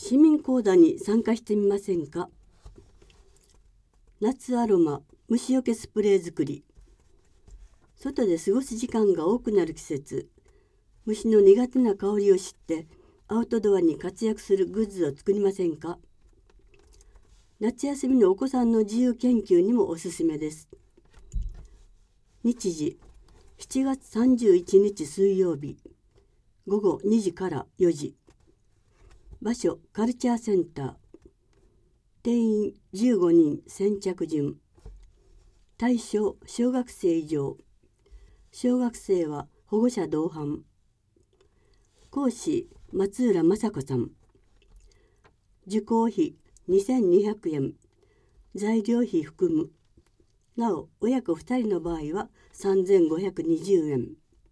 市民講座に参加してみませんか。夏アロマ虫除けスプレー作り。外で過ごす時間が多くなる季節、虫の苦手な香りを知ってアウトドアに活躍するグッズを作りませんか。夏休みのお子さんの自由研究にもおすすめです。日時7月31日水曜日午後2時から4時。場所カルチャーセンター。定員15人先着順。対象小学生以上。小学生は保護者同伴。講師松浦雅子さん。受講費2200円。材料費含む。なお親子2人の場合は3520円。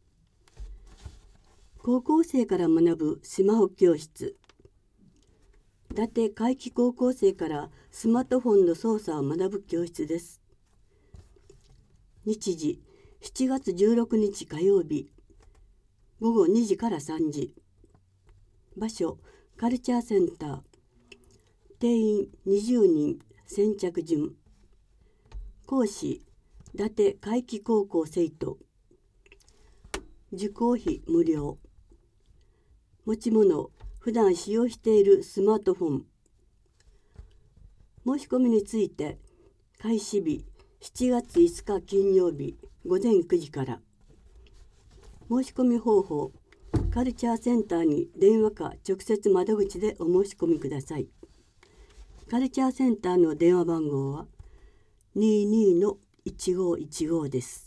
高校生から学ぶスマホ教室。伊達海輝高校生からスマートフォンの操作を学ぶ教室です。日時7月16日火曜日午後2時から3時。場所カルチャーセンター。定員20人先着順。講師伊達海輝高校生徒。受講費無料。持ち物普段使用しているスマートフォン。申し込みについて開始日7月5日金曜日午前9時から。申し込み方法カルチャーセンターに電話か直接窓口でお申し込みください。カルチャーセンターの電話番号は22-1515です。